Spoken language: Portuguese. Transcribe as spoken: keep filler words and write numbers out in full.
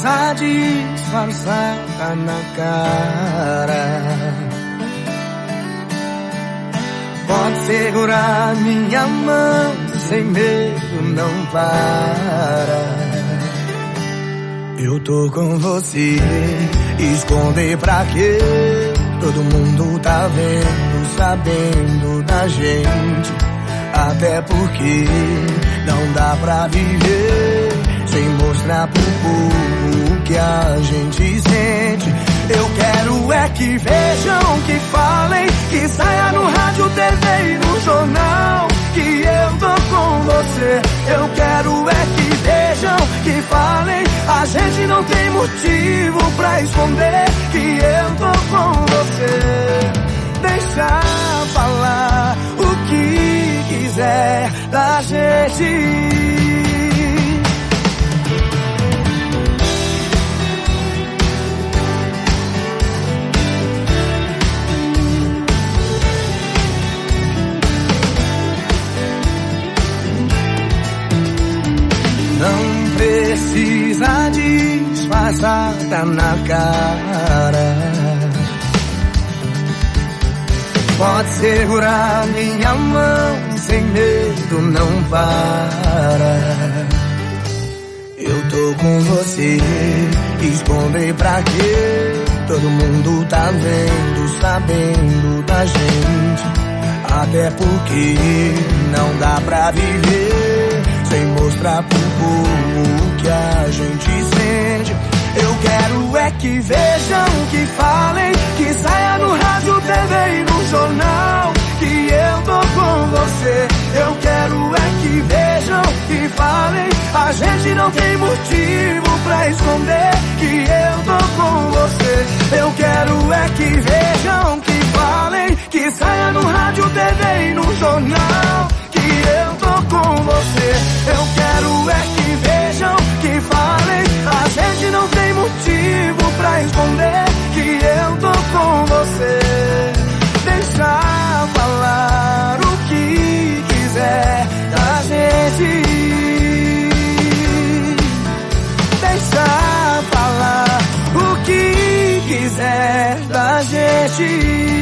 precisa disfarçar, tá na cara. Pode segurar minha mão, sem medo, não para. Eu tô com você, esconder pra quê? Todo mundo tá vendo, sabendo da gente. Até porque não dá pra viver sem mostrar pro povo o que a gente sente. Eu quero é que vejam, que falem, que saia no rádio, T V e no jornal que eu tô com você. Eu quero é que vejam, que falem, a gente não tem motivo pra esconder que eu tô com você. Deixa falar o que quiser da gente. Não precisa disfarçar, tá na cara. Pode segurar minha mão, sem medo, não para. Eu tô com você, esconder pra quê? Todo mundo tá vendo, sabendo da gente. Até porque não dá pra viver sem mostrar pro povo o que a gente sente. Eu quero é que vejam, que falem, que saia no rádio, T V e no jornal que eu tô com você. Eu quero é que vejam, que falem, a gente não tem motivo pra esconder que eu tô com você. Eu quero é que vejam, que falem, que saia no rádio, T V e no jornal que eu tô com você. Eu quero é que vejam, que falem, a gente não tem motivo pra esconder que eu tô com você. Deixa falar o que quiser da gente. Deixa falar o que quiser da gente.